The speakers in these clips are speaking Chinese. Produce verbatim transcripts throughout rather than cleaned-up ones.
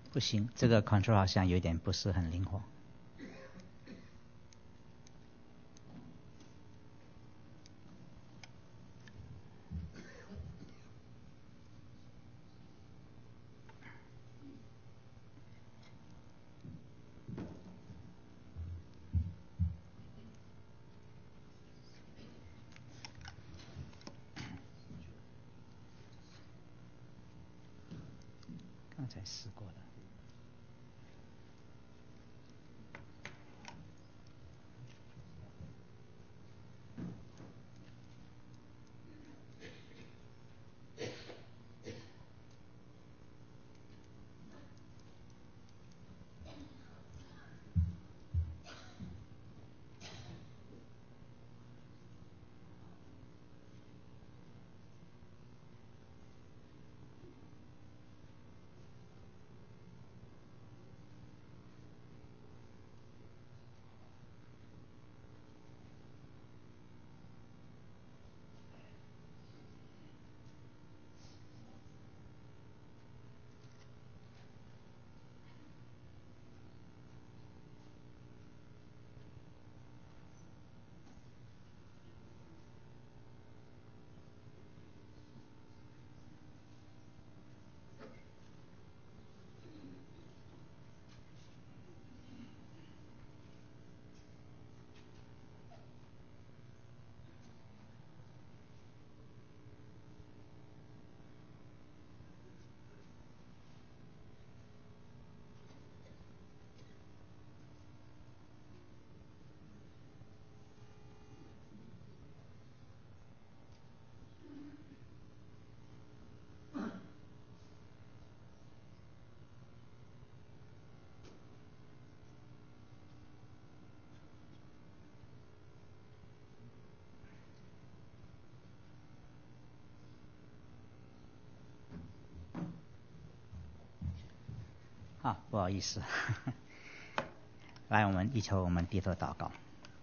不行，这个 control 好像有点不是很灵活。刚才试过了。啊，不好意思。来，我们一起我们低头祷告。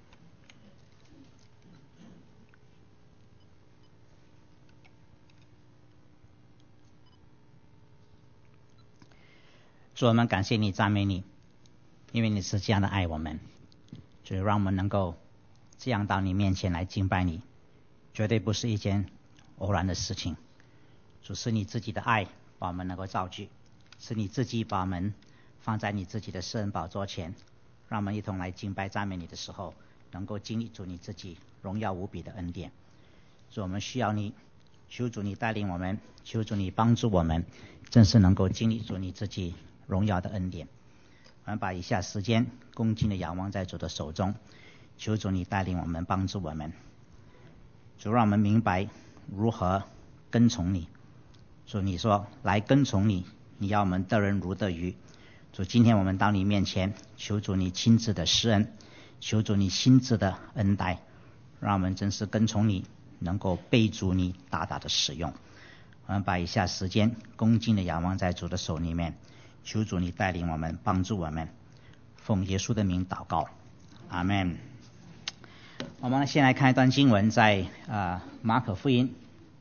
主，我们感谢你，赞美你，因为你是这样的爱我们，主，让我们能够这样到你面前来敬拜你，绝对不是一件偶然的事情。主，是你自己的爱把我们能够造就，是你自己把我们放在你自己的施恩宝座前，让我们一同来敬拜赞美你的时候，能够经历主你自己荣耀无比的恩典。主，我们需要你，求主你带领我们，求主你帮助我们，正是能够经历主你自己荣耀的恩典。我们把以下时间恭敬的仰望在主的手中，求主你带领我们，帮助我们。主，让我们明白如何跟从你。主，你说来跟从你，你要我们得人如得鱼。主，今天我们到你面前，求主你亲自的施恩，求主你亲自的恩待，让我们真是跟从你，能够被主你大大的使用。我们把以下时间恭敬的仰望在主的手里面，求主你带领我们，帮助我们，奉耶稣的名祷告，阿们。我们先来看一段经文，在呃马可福音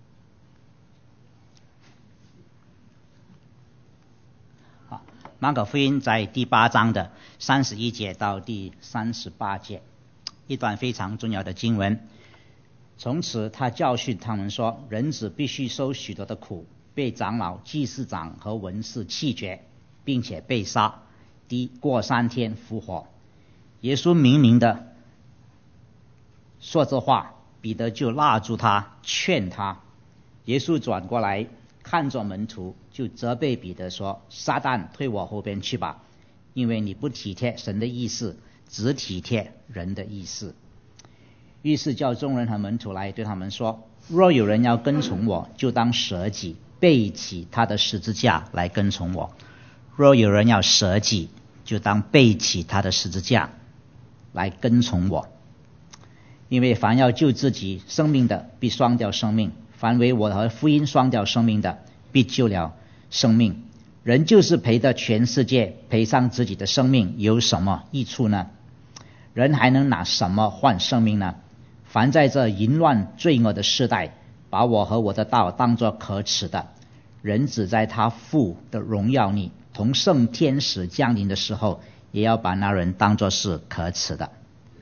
马可福音在第八章的三十一节到第三十八节，一段非常重要的经文。从此他教训他们说，人子必须受许多的苦，被长老、祭司长和文士弃绝，并且被杀，第过三天复活。耶稣明明的说这话，彼得就拉住他，劝他。耶稣转过来看着门徒，就责备彼得说，撒旦，退我后边去吧，因为你不体贴神的意思，只体贴人的意思。于是叫众人和门徒来，对他们说，若有人要跟从我，就当舍己，背起他的十字架来跟从我。若有人要舍己，就当背起他的十字架来跟从我。因为凡要救自己生命的，必丧掉生命；凡为我和福音丧掉生命的，必救了生命。人就是赔得全世界，赔上自己的生命，有什么益处呢？人还能拿什么换生命呢？凡在这淫乱罪恶的世代，把我和我的道当作可耻的，人只在他父的荣耀里同圣天使降临的时候，也要把那人当作是可耻的。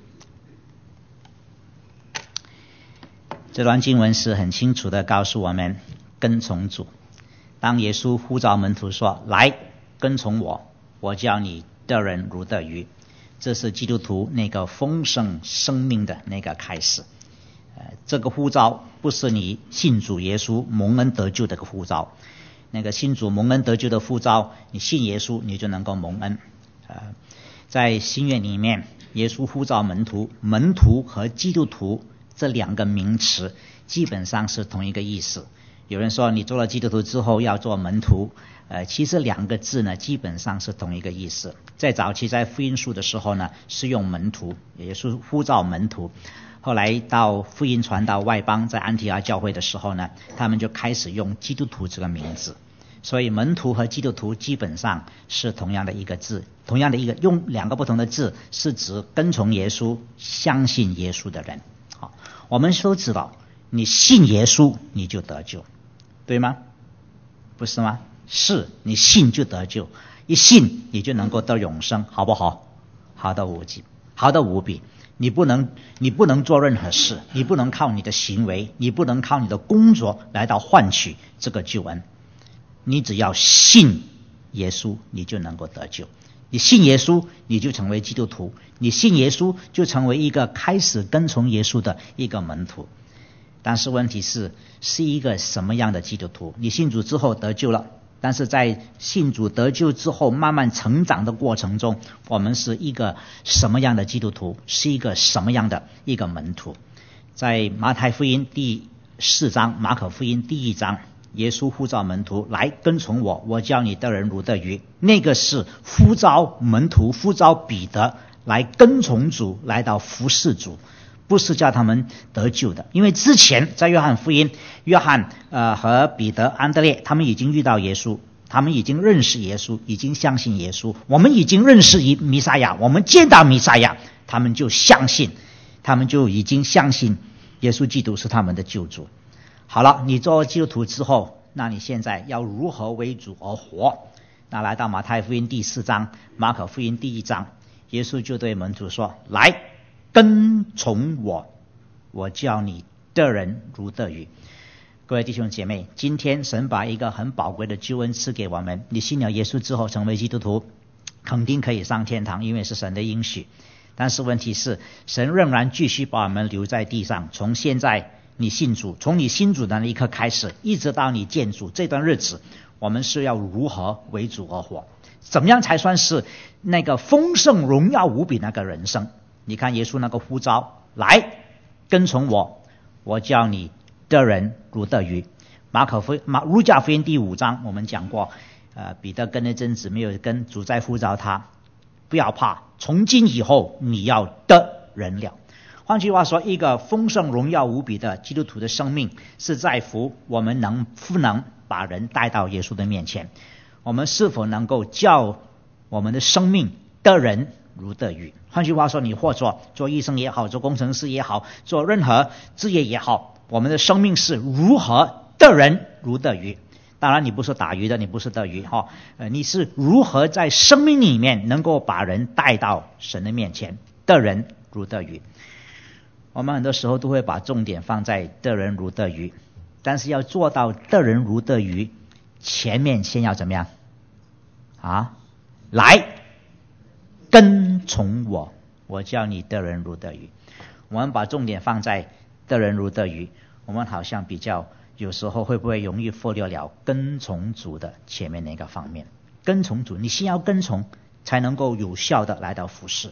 这段经文是很清楚的告诉我们，跟从主。当耶稣呼召门徒说，来跟从我，我叫你得人如得鱼，这是基督徒那个丰盛生命的那个开始。呃，这个呼召不是你信主耶稣蒙恩得救的个呼召，那个信主蒙恩得救的呼召，你信耶稣你就能够蒙恩。呃，在新约里面，耶稣呼召门徒，门徒和基督徒这两个名词基本上是同一个意思。有人说你做了基督徒之后要做门徒，呃，其实两个字呢基本上是同一个意思。在早期在福音书的时候呢是用门徒，也是呼召门徒，后来到福音传到外邦，在安提阿教会的时候呢，他们就开始用基督徒这个名字。所以门徒和基督徒基本上是同样的一个字，同样的一个用两个不同的字，是指跟从耶稣相信耶稣的人。好，我们都知道你信耶稣你就得救，对吗？不是吗？是，你信就得救，一信你就能够得永生，好不好？好的无比，好的无比。你不能你不能做任何事，你不能靠你的行为，你不能靠你的工作来到换取这个救恩，你只要信耶稣你就能够得救。你信耶稣你就成为基督徒，你信耶稣就成为一个开始跟从耶稣的一个门徒。但是问题是，是一个什么样的基督徒？你信主之后得救了，但是在信主得救之后慢慢成长的过程中，我们是一个什么样的基督徒？是一个什么样的一个门徒？在马太福音第四章，马可福音第一章，耶稣呼召门徒来跟从我，我叫你得人如得鱼。那个是呼召门徒，呼召彼得来跟从主，来到服侍主，不是叫他们得救的。因为之前在约翰福音，约翰呃和彼得、安德烈他们已经遇到耶稣，他们已经认识耶稣，已经相信耶稣。我们已经认识弥赛亚，我们见到弥赛亚，他们就相信，他们就已经相信耶稣基督是他们的救主。好了，你做基督徒之后，那你现在要如何为主而活？那来到马太福音第四章，马可福音第一章，耶稣就对门徒说，来跟从我，我叫你得人如得鱼。各位弟兄姐妹，今天神把一个很宝贵的救恩赐给我们，你信了耶稣之后成为基督徒，肯定可以上天堂，因为是神的应许。但是问题是，神仍然继续把我们留在地上，从现在你信主，从你信主的那一刻开始，一直到你见主这段日子，我们是要如何为主而活？怎么样才算是那个丰盛荣耀无比那个人生？你看耶稣那个呼召，来跟从我，我叫你得人如得鱼。马可福马路加福音第五章我们讲过，呃，彼得跟那阵子没有跟主在呼召他，不要怕，从今以后你要得人了。换句话说，一个丰盛荣耀无比的基督徒的生命，是在乎我们能不能把人带到耶稣的面前，我们是否能够叫我们的生命得人如得鱼。换句话说，你或做做医生也好，做工程师也好，做任何职业也好，我们的生命是如何得人如得鱼。当然你不是打鱼的，你不是得鱼哈、呃，你是如何在生命里面能够把人带到神的面前，得人如得鱼。我们很多时候都会把重点放在得人如得鱼，但是要做到得人如得鱼，前面先要怎么样啊？来跟从我，我叫你得人如得鱼。我们把重点放在得人如得鱼，我们好像比较有时候会不会容易忽略了跟从主的前面那个方面。跟从主，你先要跟从，才能够有效的来到服侍。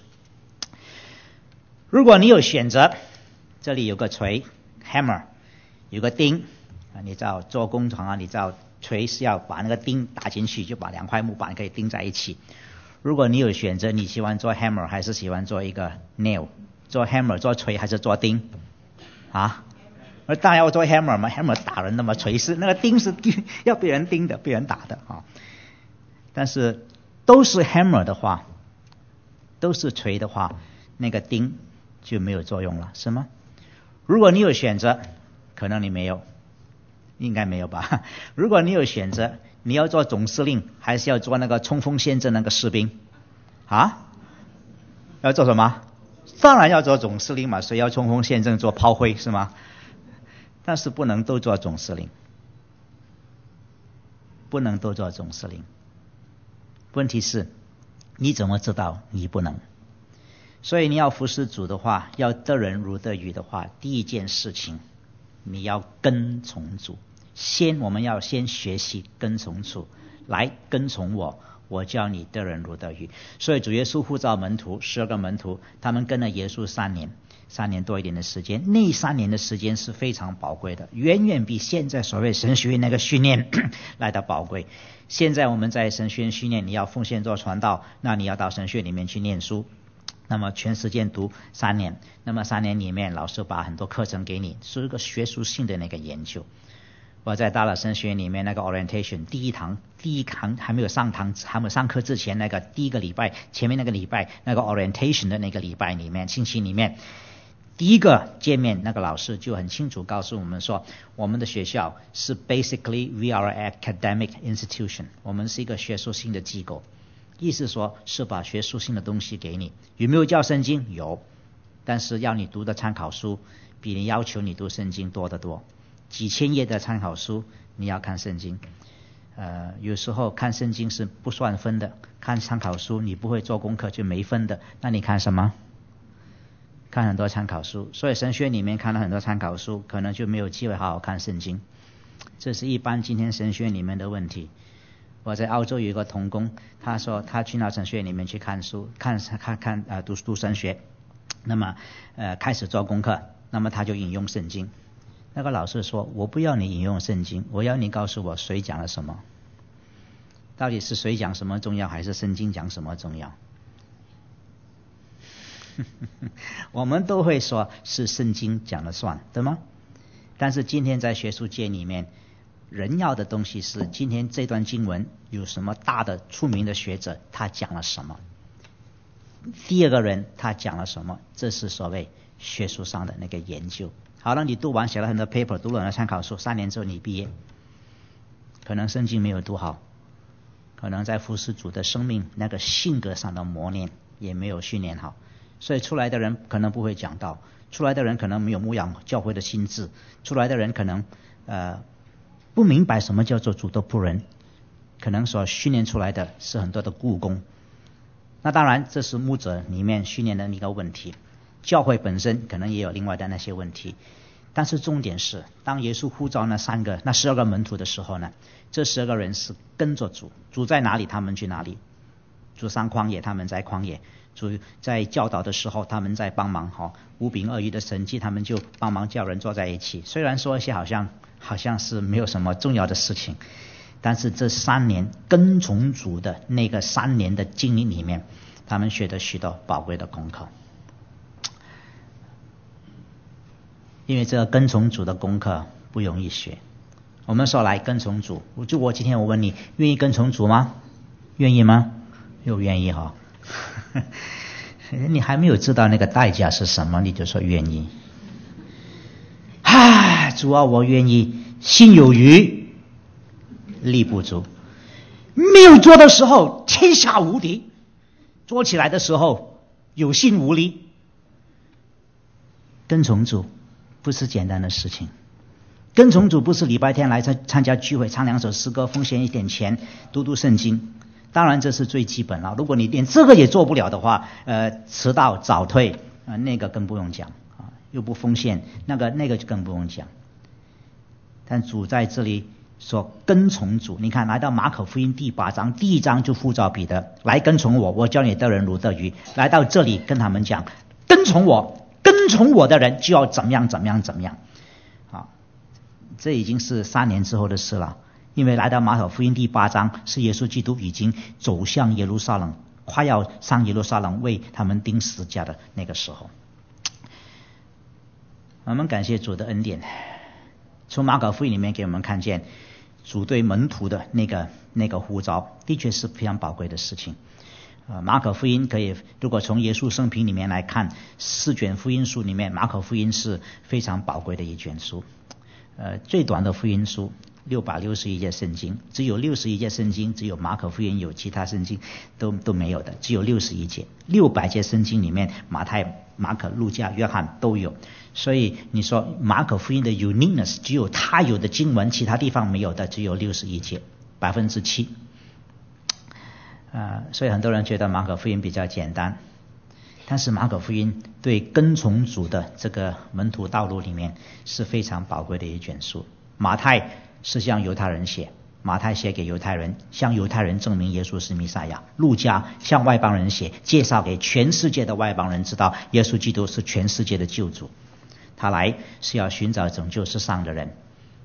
如果你有选择，这里有个锤 hammer， 有个钉啊，你知道做工厂啊，你知道锤是要把那个钉打进去，就把两块木板可以钉在一起。如果你有选择，你喜欢做 hammer 还是喜欢做一个 nail？ 做 hammer 做锤还是做钉啊？而当然要做 hammer 嘛 ，hammer 打人的嘛，锤是那个钉是要被人钉的，被人打的啊。但是都是 hammer 的话，都是锤的话，那个钉就没有作用了，是吗？如果你有选择，可能你没有， 应该没有吧？如果你有选择，你要做总司令，还是要做那个冲锋陷阵那个士兵？啊？要做什么？当然要做总司令嘛，谁要冲锋陷阵做炮灰是吗？但是不能都做总司令，不能都做总司令。问题是，你怎么知道你不能？所以你要服侍主的话，要得人如得鱼的话，第一件事情，你要跟从主。先我们要先学习跟从主，来跟从我，我叫你得人如得鱼。所以主耶稣呼召门徒，十二个门徒，他们跟了耶稣三年，三年多一点的时间。那三年的时间是非常宝贵的，远远比现在所谓神学院那个训练来的宝贵。现在我们在神学院训练，你要奉献做传道，那你要到神学院里面去念书，那么全时间读三年，那么三年里面老师把很多课程给你，是一个学术性的那个研究。我在大乐神学院里面那个 orientation 第一堂第一堂还没有上堂还没有上课之前，那个第一个礼拜前面那个礼拜那个 orientation 的那个礼拜里面星期里面，第一个见面那个老师就很清楚告诉我们说，我们的学校是 basically we are an academic institution， 我们是一个学术性的机构，意思说是把学术性的东西给你。有没有教圣经？有，但是要你读的参考书比你要求你读圣经多得多，几千页的参考书你要看圣经，呃，有时候看圣经是不算分的，看参考书你不会做功课就没分的，那你看什么？看很多参考书。所以神学里面看了很多参考书，可能就没有机会好好看圣经，这是一般今天神学里面的问题。我在澳洲有一个同工，他说他去那神学里面去看书，看看看呃读读神学，那么呃开始做功课，那么他就引用圣经。那个老师说，我不要你引用圣经，我要你告诉我谁讲了什么，到底是谁讲什么重要，还是圣经讲什么重要？我们都会说是圣经讲了算，对吗？但是今天在学术界里面，人要的东西是今天这段经文有什么大的出名的学者他讲了什么，第二个人他讲了什么，这是所谓学术上的那个研究。好了，你读完写了很多 paper， 读了很多参考书，三年之后你毕业，可能圣经没有读好，可能在服侍主的生命那个性格上的磨练也没有训练好，所以出来的人可能不会讲道，出来的人可能没有牧养教会的心智，出来的人可能呃不明白什么叫做主的仆人，可能所训练出来的是很多的雇工。那当然这是牧者里面训练的一个问题，教会本身可能也有另外的那些问题。但是重点是，当耶稣呼召那三个那十二个门徒的时候呢，这十二个人是跟着主，主在哪里他们去哪里，主上旷野他们在旷野，主在教导的时候他们在帮忙，哈，五饼二鱼的神迹他们就帮忙叫人坐在一起。虽然说一些好像好像是没有什么重要的事情，但是这三年跟从主的那个三年的经历里面，他们学了许多宝贵的功课。因为这个跟从主的功课不容易学。我们说来跟从主，就我今天我问你，愿意跟从主吗？愿意吗？又愿意哈、哦。你还没有知道那个代价是什么，你就说愿意。唉，主啊，我愿意，心有余力不足。没有做的时候天下无敌，做起来的时候有心无力。跟从主不是简单的事情，跟从主不是礼拜天来参加聚会，唱两首诗歌，奉献一点钱，读读圣经。当然这是最基本了，如果你连这个也做不了的话，呃，迟到早退，呃，那个更不用讲啊，又不奉献，那个那个就更不用讲。但主在这里说跟从主，你看来到马可福音第八章，第一章就呼召彼得来跟从我，我教你得人如得鱼。来到这里跟他们讲，跟从我，跟从我的人就要怎么样怎么样怎么样。啊，这已经是三年之后的事了。因为来到马可福音第八章，是耶稣基督已经走向耶路撒冷，快要上耶路撒冷为他们钉十字架的那个时候。我们感谢主的恩典，从马可福音里面给我们看见主对门徒的那个那个呼召，的确是非常宝贵的事情。呃，马可福音可以，如果从耶稣生平里面来看，四卷福音书里面，马可福音是非常宝贵的一卷书。 呃，最短的福音书六百六十一节圣经，只有六十一节圣经，只有马可福音有，其他圣经都都没有的，只有六十一节。六百节圣经里面，马太、马可、路加、约翰都有。所以你说马可福音的 uniqueness 只有他有的经文，其他地方没有的，只有六十一节，百分之七。呃，所以很多人觉得马可福音比较简单，但是马可福音对跟从主的这个门徒道路里面是非常宝贵的一卷书。马太是向犹太人写，马太写给犹太人，向犹太人证明耶稣是弥赛亚。路加向外邦人写，介绍给全世界的外邦人知道耶稣基督是全世界的救主，他来是要寻找拯救世上的人。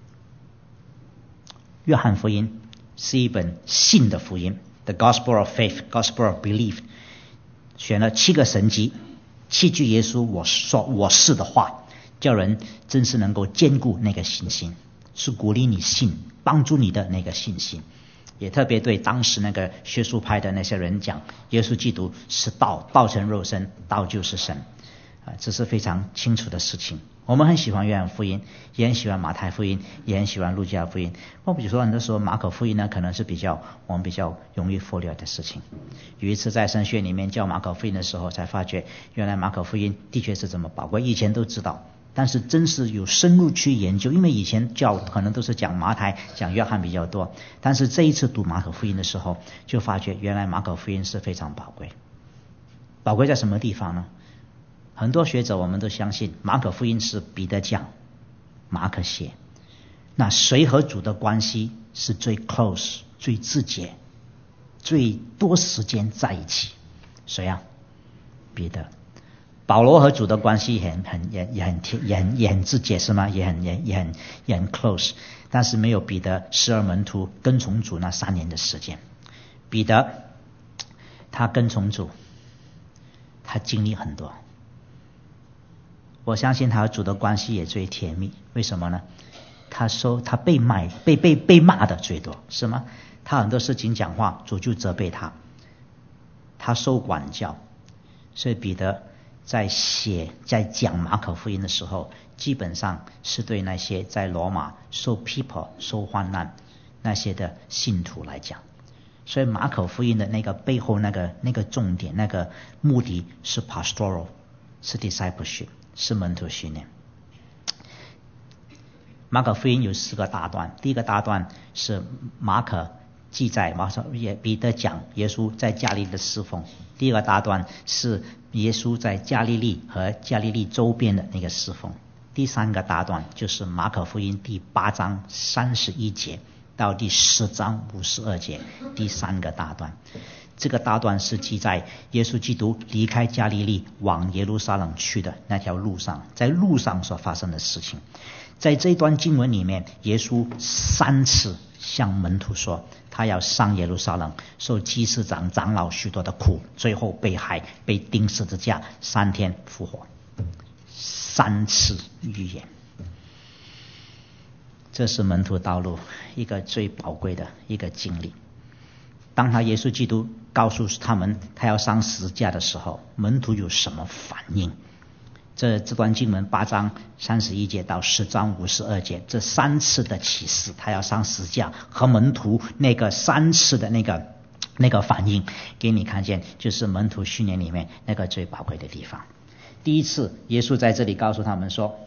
约翰福音是一本信的福音， The Gospel of Faith, Gospel of Belief， 选了七个神迹，七句耶稣我说我是的话，叫人真是能够坚固那个信心，是鼓励你信，帮助你的那个信心。也特别对当时那个学术派的那些人讲，耶稣基督是道，道成肉身，道就是神，啊，这是非常清楚的事情。我们很喜欢约翰福音，也很喜欢马太福音，也很喜欢路加福音。我比如说很多时候马可福音呢，可能是比较我们比较容易忽略的事情。有一次在神学里面教马可福音的时候，才发觉原来马可福音的确是这么宝贵，以前都知道，但是真是有深入去研究，因为以前教可能都是讲马太、讲约翰比较多，但是这一次读马可福音的时候，就发觉原来马可福音是非常宝贵。宝贵在什么地方呢？很多学者我们都相信马可福音是彼得讲，马可写，那谁和主的关系是最 close 最直接最多时间在一起？谁啊？彼得。保罗和主的关系也很很也也很也很也很直接是吗？也很也也很也很 close， 但是没有彼得十二门徒跟从主那三年的时间。彼得他跟从主，他经历很多，我相信他和主的关系也最甜蜜。为什么呢？他说他被骂被被被骂的最多是吗？他很多事情讲话主就责备他，他受管教，所以彼得在写在讲马可福音的时候，基本上是对那些在罗马受批判受患难那些的信徒来讲。所以马可福音的那个背后那个那个重点那个目的是 pastoral， 是 discipleship， 是门徒训练。马可福音有四个大段，第一个大段是马可记载马可也彼得讲耶稣在加利利的侍奉，第二个大段是耶稣在加利利和加利利周边的那个侍奉，第三个大段就是马可福音第八章三十一节到第十章五十二节，第三个大段。这个大段是记在耶稣基督离开加利利往耶路撒冷去的那条路上，在路上所发生的事情。在这段经文里面，耶稣三次向门徒说他要上耶路撒冷，受祭司长长老许多的苦，最后被害，被钉十字架，三天复活。三次预言，这是门徒道路一个最宝贵的一个经历。当他耶稣基督告诉他们他要上十字架的时候，门徒有什么反应？这这段经文八章三十一节到十章五十二节，这三次的启示他要上十字架和门徒那个三次的那个那个反应，给你看见就是门徒训练里面那个最宝贵的地方。第一次耶稣在这里告诉他们说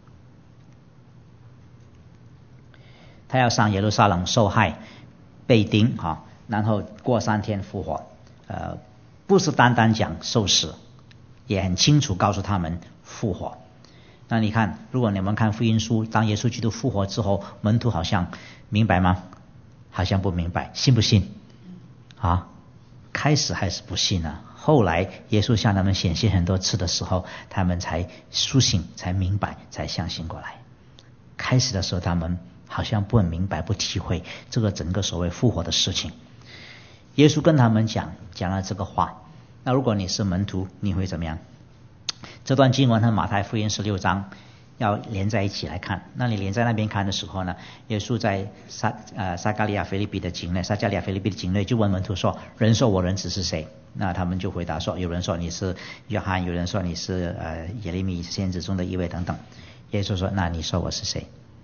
他要上耶路撒冷受害被钉啊，然后过三天复活，呃，不是单单讲受死，也很清楚告诉他们复活。那你看，如果你们看福音书，当耶稣基督复活之后，门徒好像明白吗？好像不明白，信不信？啊，开始还是不信呢、啊。后来耶稣向他们显现很多次的时候，他们才苏醒，才明白，才相信过来。开始的时候，他们好像不很明白，不体会这个整个所谓复活的事情。耶稣跟他们讲讲了这个话，那如果你是门徒，你会怎么样？这段经文和马太福音十六章要连在一起来看。那你连在那边看的时候呢，耶稣在撒呃撒加利亚腓立比的境内，撒加利亚腓立比的境内就问门徒说：人说我人子是谁？那他们就回答说：有人说你是约翰，有人说你是呃耶利米先知中的一位等等。耶稣说：那你说我是谁？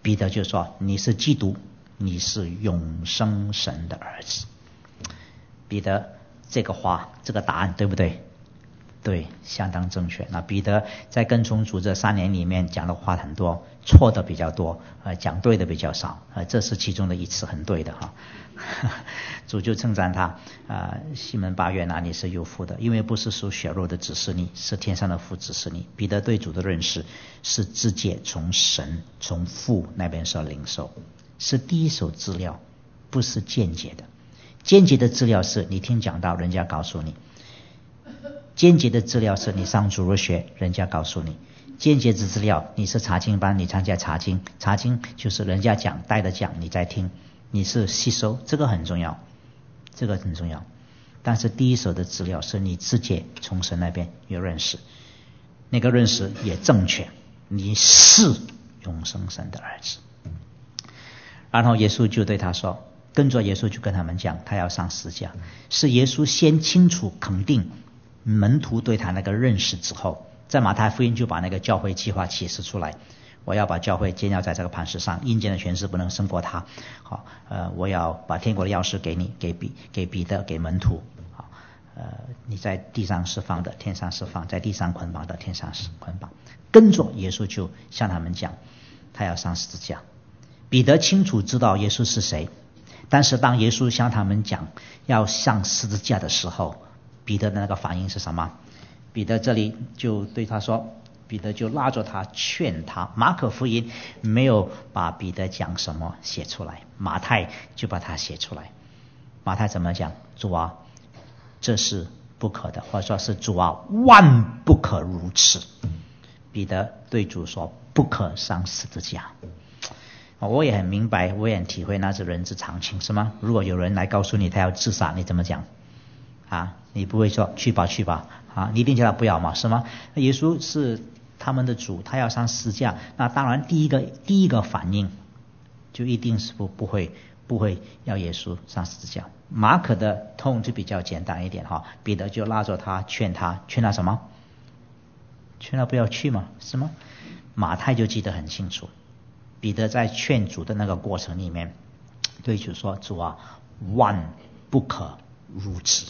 彼得就说你是基督，你是永生神的儿子。彼得这个话这个答案对不对？对，相当正确。那彼得在跟从主这三年里面讲的话很多，错的比较多，呃，讲对的比较少，呃，这是其中的一次很对的哈。主就称赞他，啊、呃，西门巴约拿，你是有福的，因为不是属血肉的指示你，是天上的父指示你。彼得对主的认识是直接从神从父那边所领受，是第一手资料，不是间接的。间接的资料是你听讲道人家告诉你，间接的资料是你上主日学人家告诉你，间接的资料你是查经班，你参加查经，查经就是人家讲带着讲你在听，你是吸收，这个很重要，这个很重要。但是第一手的资料是你直接从神那边有认识，那个认识也正确，你是永生神的儿子。然后耶稣就对他说，跟着耶稣就跟他们讲他要上十字架，是耶稣先清楚肯定门徒对他那个认识之后，在马太福音就把那个教会计划启示出来，我要把教会建造在这个磐石上，阴间的权势不能胜过他。好，呃，我要把天国的钥匙给你，给彼给彼得，给门徒。好，呃，你在地上释放的，天上释放；在地上捆绑的，天上捆绑。跟着耶稣就向他们讲，他要上十字架。彼得清楚知道耶稣是谁，但是当耶稣向他们讲要上十字架的时候，彼得的那个反应是什么？彼得这里就对他说，彼得就拉着他劝他。马可福音没有把彼得讲什么写出来，马太就把它写出来。马太怎么讲？主啊，这是不可的，或者说是主啊，万不可如此。彼得对主说，不可上十字架。我也很明白，我也很体会那是人之常情，是吗？如果有人来告诉你他要自杀，你怎么讲啊？你不会说去吧去吧啊？你一定叫他不要嘛，是吗？耶稣是他们的主，他要上十字架，那当然第一个第一个反应就一定是不不会不会要耶稣上十字架。马可的痛就比较简单一点哈，彼得就拉着他劝他，劝他什么？劝他不要去嘛，是吗？马太就记得很清楚，彼得在劝主的那个过程里面对主说，主啊，万不可如此。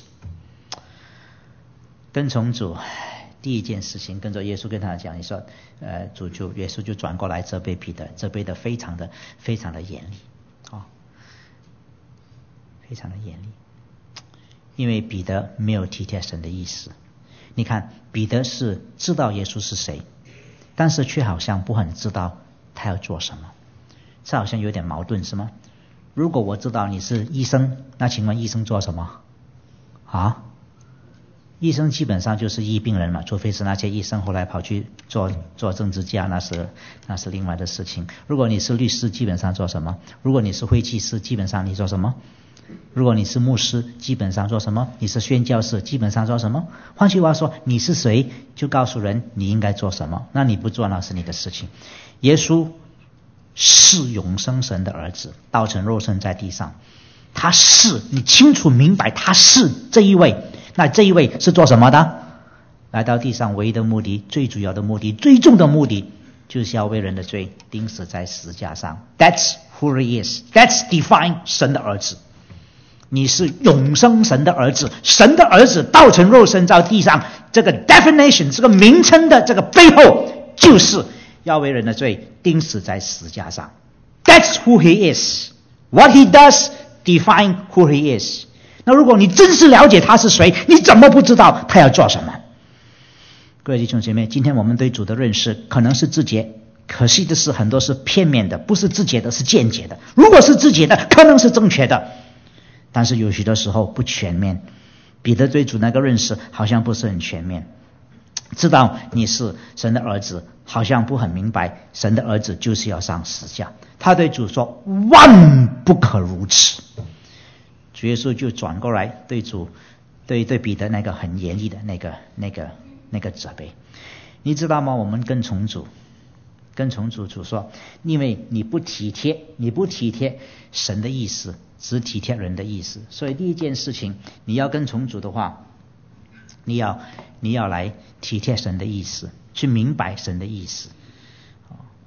跟从主第一件事情，跟着耶稣跟他讲，你说呃，主就耶稣就转过来责备彼得，责备的非常的非常的严厉啊、哦，非常的严厉，因为彼得没有体贴神的意思。你看彼得是知道耶稣是谁，但是却好像不很知道他要做什么，这好像有点矛盾，是吗？如果我知道你是医生，那请问医生做什么啊？医生基本上就是医病人嘛，除非是那些医生后来跑去做做政治家，那是那是另外的事情。如果你是律师，基本上做什么？如果你是会计师，基本上你做什么？如果你是牧师，基本上做什么？你是宣教士，基本上做什么？换句话说，你是谁，就告诉人你应该做什么。那你不做，那是你的事情。耶稣是永生神的儿子，道成肉身在地上，他是你清楚明白，他是这一位。那这一位是做什么的？来到地上唯一的目的，最主要的目的，最重的目的，就是要为人的罪钉死在十字架上。 That's who he is. That's define 神的儿子。你是永生神的儿子，神的儿子道成肉身在地上，这个 definition 这个名称的这个背后，就是要为人的罪钉死在十字架上。 That's who he is. What he does define who he is。 那如果你真是了解他是谁，你怎么不知道他要做什么？各位弟兄姐妹，今天我们对主的认识可能是直接，可惜的是很多是片面的，不是直接的，是间接的。如果是直接的，可能是正确的，但是有许多时候不全面。彼得对主那个认识好像不是很全面，知道你是神的儿子，好像不很明白神的儿子就是要上十字架。他对主说，万不可如此。主耶稣就转过来对主对对彼得那个很严厉的那个那个那个责备。你知道吗？我们跟从主跟从主主说，因为你不体贴你不体贴神的意思，只体贴人的意思，所以第一件事情，你要跟从主的话，你要你要来体贴神的意思，去明白神的意思。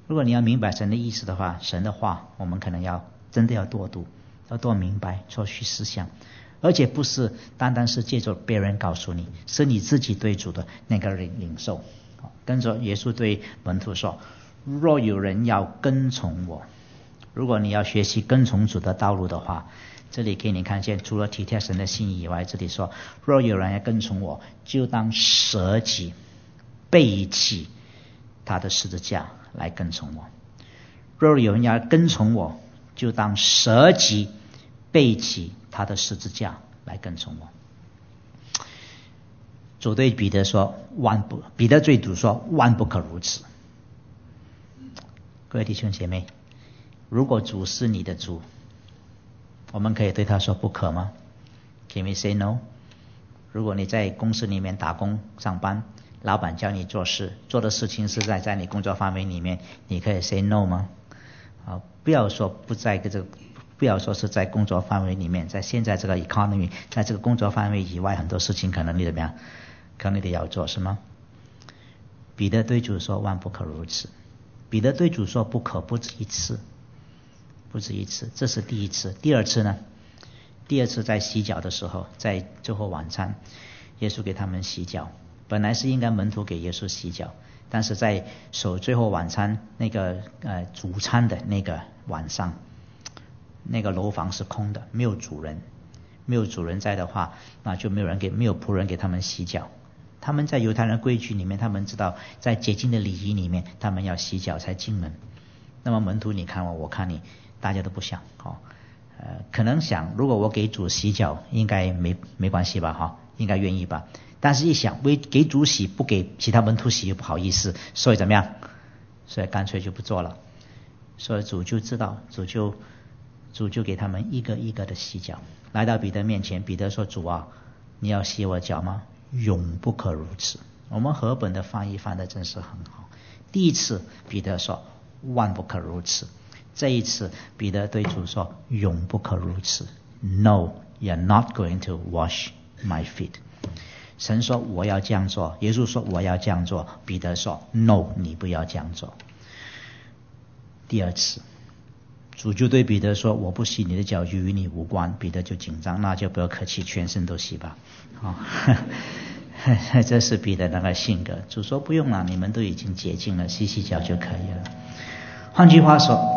如果你要明白神的意思的话，神的话我们可能要真的要多读，要多明白，多去思想，而且不是单单是借着别人告诉你，是你自己对主的那个领领受。跟着耶稣对门徒说，若有人要跟从我，如果你要学习跟从主的道路的话，这里给你看见除了体贴神的心意以外，这里说若有人要跟从我，就当舍己背起他的十字架来跟从我。若有人要跟从我，就当舍己背起他的十字架来跟从我。主对彼得说，万不彼得对主说，万不可如此。各位弟兄姐妹，如果主是你的主，我们可以对他说不可吗？ Can we say no？ 如果你在公司里面打工上班，老板叫你做事，做的事情是在在你工作范围里面，你可以 say no 吗？啊，不要说不在这个，不要说是在工作范围里面，在现在这个 economy， 在这个工作范围以外，很多事情可能你怎么样，可能你得要做，是吗？彼得对主说，万不可如此。彼得对主说不可，不止一次，不止一次，这是第一次。第二次呢？第二次在洗脚的时候，在最后晚餐，耶稣给他们洗脚。本来是应该门徒给耶稣洗脚，但是在守最后晚餐那个呃主餐的那个晚上，那个楼房是空的，没有主人，没有主人在的话，那就没有人给没有仆人给他们洗脚。他们在犹太人规矩里面，他们知道在洁净的礼仪里面，他们要洗脚才进门。那么门徒你看我，我看你，大家都不想哦，呃，可能想如果我给主洗脚，应该没没关系吧哈、哦，应该愿意吧。但是一想为给主洗不给其他门徒洗又不好意思，所以怎么样？所以干脆就不做了。所以主就知道，主就主就给他们一个一个的洗脚。来到彼得面前，彼得说：“主啊，你要洗我脚吗？永不可如此。”我们和本的翻译翻的真是很好。第一次彼得说：“万不可如此。”这一次彼得对主说：“永不可如此。” No, you're not going to wash my feet. 神说我要这样做，耶稣说我要这样做，彼得说 No， 你不要这样做。第二次主就对彼得说，我不洗你的脚就与你无关。彼得就紧张，那就不要客气，全身都洗吧、哦、这是彼得那个性格。主说不用了，你们都已经洁净了，洗洗脚就可以了。换句话说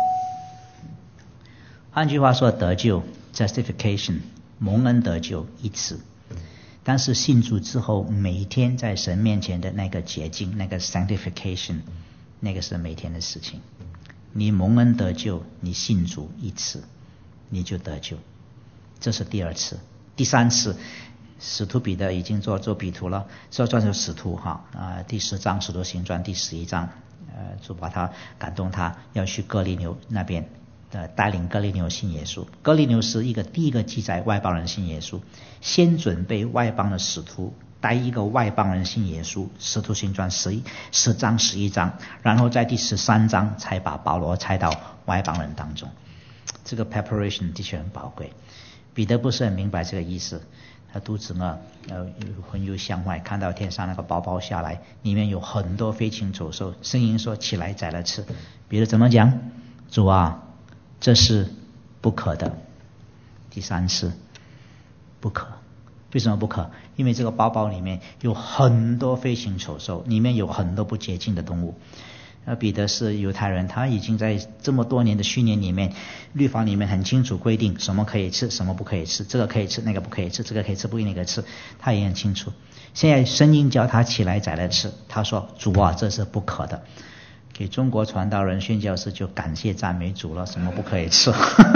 换句话说得救 justification 蒙恩得救一次，但是信主之后每一天在神面前的那个洁净，那个 sanctification， 那个是每天的事情。你蒙恩得救，你信主一次你就得救，这是第二次。第三次使徒彼得已经做做彼徒了，做做成使徒哈啊、呃，第十章使徒行传第十一章，呃，主把他感动，他要去哥利牛那边的带领哥利牛信耶稣。哥利牛是一个第一个记载外邦人信耶稣，先准备外邦的使徒带一个外邦人信耶稣，使徒行传十一十章十一章，然后在第十三章才把保罗差到外邦人当中。这个 preparation 的确很宝贵。彼得不是很明白这个意思，他肚子饿，呃，魂游向外，看到天上那个包包下来，里面有很多飞禽走兽，声音说起来宰了吃。彼得怎么讲？主啊，这是不可的。第三次不可。为什么不可？因为这个包包里面有很多飞禽走兽，里面有很多不洁净的动物。而彼得是犹太人，他已经在这么多年的训练里面，律法里面很清楚规定什么可以吃，什么不可以吃，这个可以吃，那个不可以吃，这个可以吃，不那个吃，他也很清楚。现在声音叫他起来宰来吃，他说主啊，这是不可的。给中国传道人宣教士就感谢赞美主了，什么不可以吃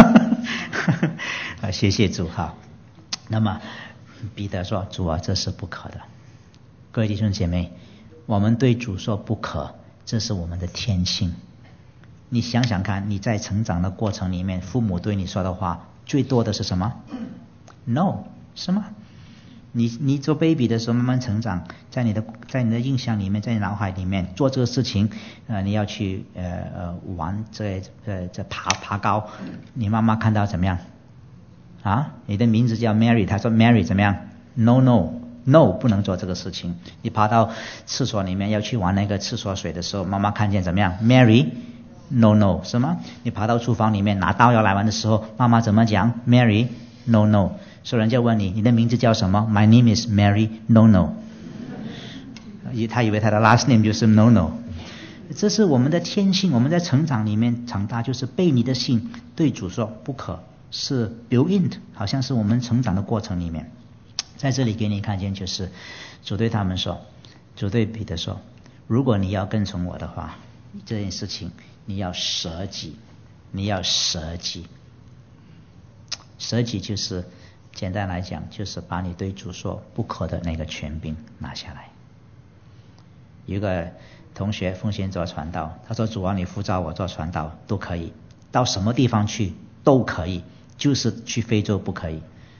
啊，谢谢主哈。那么彼得说主啊，这是不可的。各位弟兄姐妹，我们对主说不可，这是我们的天性。你想想看，你在成长的过程里面，父母对你说的话最多的是什么？ No， 是吗？你你做 baby 的时候慢慢成长，在你的在你的印象里面，在你脑海里面做这个事情，呃，你要去呃呃玩这呃这爬爬高，你妈妈看到怎么样？啊，你的名字叫 Mary， 她说 Mary 怎么样 ？No No， No， 不能做这个事情。你跑到厕所里面要去玩那个厕所水的时候，妈妈看见怎么样 ？Mary， No No， 是吗？你跑到厨房里面拿刀要来玩的时候，妈妈怎么讲 ？Mary， No No。所以人家问你，你的名字叫什么 ？My name is Mary No No。他以为他的 last name 就是 No No。这是我们的天性，我们在成长里面长大，就是被你的性对主说不可，是 built in， 好像是我们成长的过程里面。在这里给你看见，就是主对他们说，主对彼得说，如果你要跟从我的话，这件事情你要舍己，你要舍己。舍己就是简单来讲，就是把你对主说不可的那个权柄拿下来。有一个同学奉献做传道，他说主啊，你呼召我做传道都可以，到什么地方去都可以，就是去非洲不可以。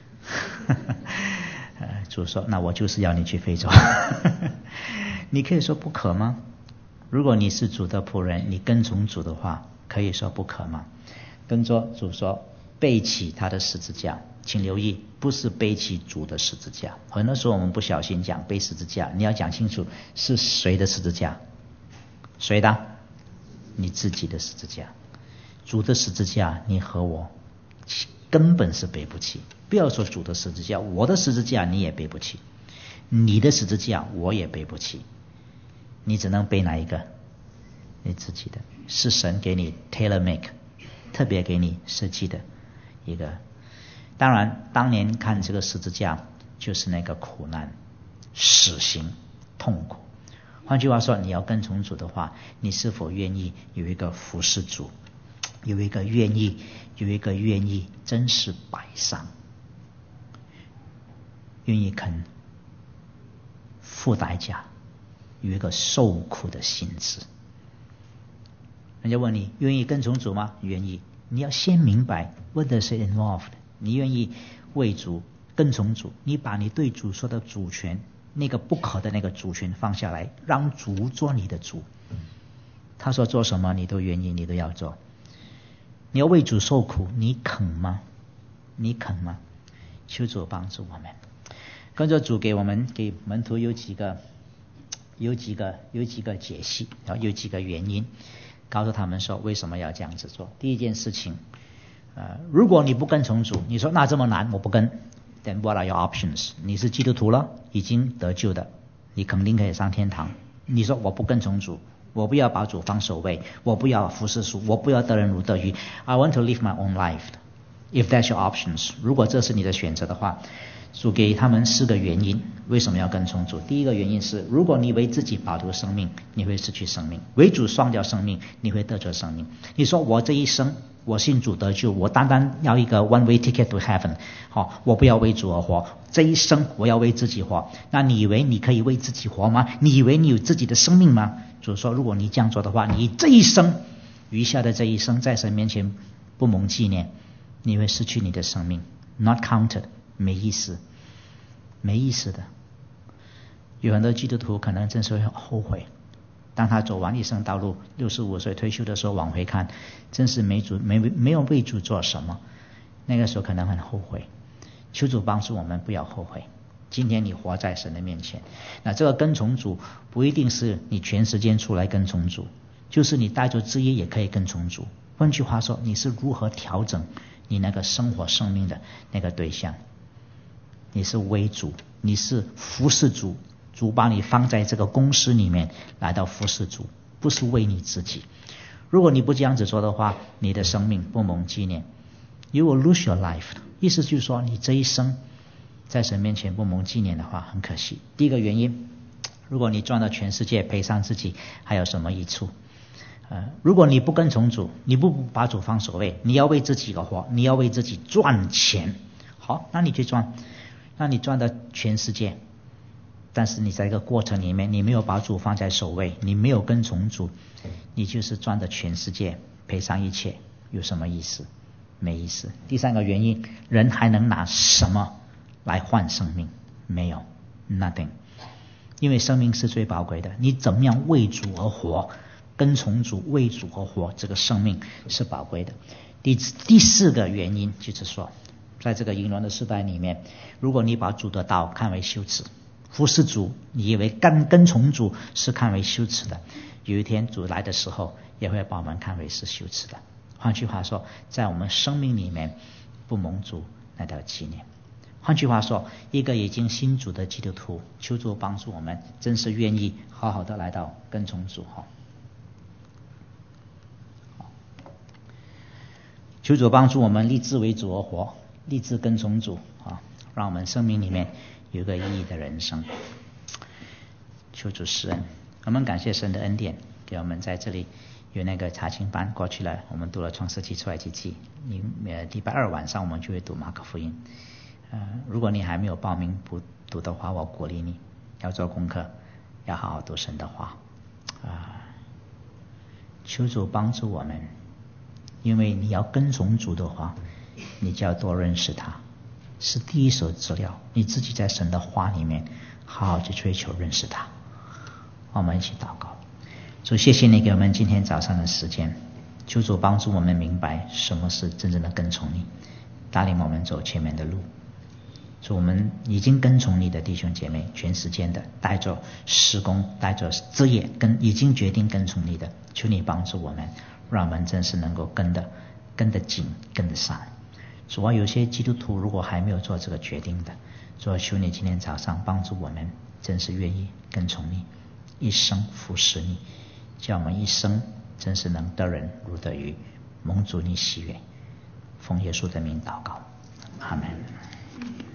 主说那我就是要你去非洲。你可以说不可吗？如果你是主的仆人，你跟从主的话，可以说不可吗？跟着主说背起他的十字架，请留意，不是背起主的十字架。很多时候我们不小心讲背十字架，你要讲清楚是谁的十字架。谁的？你自己的十字架。主的十字架你和我根本是背不起，不要说主的十字架，我的十字架你也背不起，你的十字架我也背不起。你只能背哪一个？你自己的，是神给你 tailor make， 特别给你设计的一个。当然当年看这个十字架就是那个苦难、死刑、痛苦。换句话说，你要跟从主的话，你是否愿意有一个服侍主，有一个愿意有一个愿意真实摆上，愿意肯付代价，有一个受苦的心智。人家问你愿意跟从主吗？愿意。你要先明白 what does it involved， 你愿意为主跟从主，你把你对主说的主权，那个不可的那个主权放下来，让主做你的主。他说做什么你都愿意，你都要做。你要为主受苦，你肯吗？你肯吗？求主帮助我们。跟着主给我们给门徒有几个有几个有几个解析，然后有几个原因，告诉他们说为什么要这样子做。第一件事情，呃，如果你不跟从主，你说那这么难我不跟， then what are your options？ 你是基督徒了，已经得救的，你肯定可以上天堂。你说我不跟从主，我不要把主放首位，我不要服侍主，我不要得人如得鱼， I want to live my own life。 If that's your options， 如果这是你的选择的话，主给他们四个原因为什么要跟从主。第一个原因是，如果你为自己保留生命，你会失去生命；为主丧掉生命，你会得着生命。你说我这一生我信主得救，我单单要一个 one way ticket to heaven， 好，我不要为主而活，这一生我要为自己活。那你以为你可以为自己活吗？你以为你有自己的生命吗？主说，如果你这样做的话，你这一生余下的这一生在神面前不蒙纪念，你会失去你的生命， not counted， 没意思，没意思的。有很多基督徒可能真是会后悔，当他走完一生道路，六十五岁退休的时候往回看，真是没主没没有为主做什么，那个时候可能很后悔。求主帮助我们不要后悔。今天你活在神的面前，那这个跟从主不一定是你全时间出来跟从主，就是你带着职业也可以跟从主。换句话说，你是如何调整你那个生活生命的那个对象？你是为主，你是服侍主，主把你放在这个公司里面来到服侍主，不是为你自己。如果你不这样子做的话，你的生命不蒙纪念， You will lose your life。 意思就是说，你这一生在神面前不蒙纪念的话，很可惜。第一个原因，如果你赚到全世界赔上自己，还有什么益处？呃，如果你不跟从主，你不把主放首位，你要为自己而活，你要为自己赚钱，好，那你去赚，那你赚到全世界，但是你在这个过程里面，你没有把主放在首位，你没有跟从主，你就是赚的全世界赔上一切，有什么意思？没意思。第三个原因，人还能拿什么来换生命？没有 ，nothing。因为生命是最宝贵的，你怎么样为主而活，跟从主为主而活，这个生命是宝贵的。第第四个原因就是说，在这个淫乱的时代里面，如果你把主的道看为羞耻， 服侍主，你以为跟跟从主是看为羞耻的，有一天主来的时候也会把我们看为是羞耻的。换句话说，在我们生命里面不蒙主那条纪念。换句话说，一个已经信主的基督徒，求主帮助我们，真是愿意好好的来到跟从主哈。求主帮助我们立志为主而活，立志跟从主啊，让我们生命里面有一个意义的人生。求主施恩，我们感谢神的恩典，给我们在这里有那个查经班。过去了，我们读了创世纪、出埃及记，你呃礼拜二晚上我们就会读马可福音。呃，如果你还没有报名不读的话，我鼓励你要做功课，要好好读神的话啊。求主帮助我们，因为你要跟从主的话，你就要多认识他，是第一手资料。你自己在神的话里面好好去追求认识他。我们一起祷告。主，谢谢你给我们今天早上的时间，求主帮助我们明白什么是真正的跟从你，带领我们走前面的路。主，我们已经跟从你的弟兄姐妹，全时间的带着施工，带着职业，跟已经决定跟从你的，求你帮助我们，让我们真是能够跟得跟得紧，跟得上。主啊，有些基督徒如果还没有做这个决定的，主啊，求你今天早上帮助我们，真是愿意跟从你，一生服侍你，叫我们一生真是能得人如得鱼，蒙主你喜悦。奉耶稣的名祷告，阿们。